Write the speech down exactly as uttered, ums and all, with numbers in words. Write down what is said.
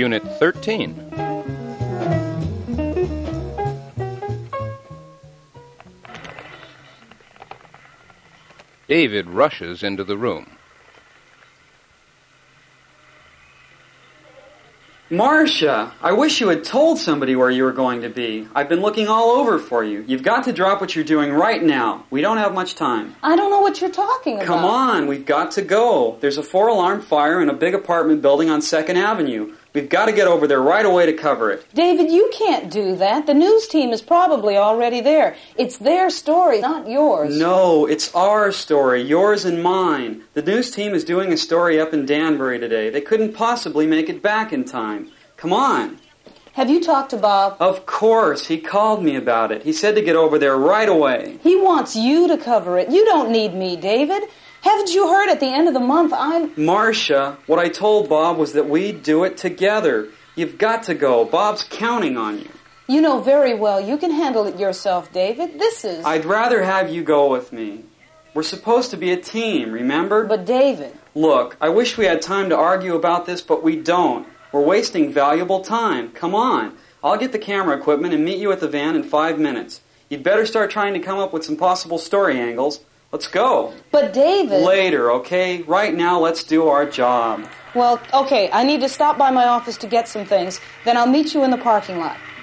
Unit thirteen. David rushes into the room. Marcia, I wish you had told somebody where you were going to be. I've been looking all over for you. You've got to drop what you're doing right now. We don't have much time. I don't know what you're talking about. Come on, we've got to go. There's a four-alarm fire in a big apartment building on second Avenue. We've got to get over there right away to cover it. David, you can't do that. The news team is probably already there. It's their story, not yours. No, it's our story, yours and mine. The news team is doing a story up in Danbury today. They couldn't possibly make it back in time. Come on. Have you talked to Bob? Of course. He called me about it. He said to get over there right away. He wants you to cover it. You don't need me, David. Haven't you heard at the end of the month I'm... Marcia, what I told Bob was that we'd do it together. You've got to go. Bob's counting on you. You know very well you can handle it yourself, David. This is... I'd rather have you go with me. We're supposed to be a team, remember? But David... Look, I wish we had time to argue about this, but we don't. We're wasting valuable time. Come on. I'll get the camera equipment and meet you at the van in five minutes. You'd better start trying to come up with some possible story angles. Let's go. But David... Later, okay? Right now, let's do our job. Well, okay, I need to stop by my office to get some things. Then I'll meet you in the parking lot.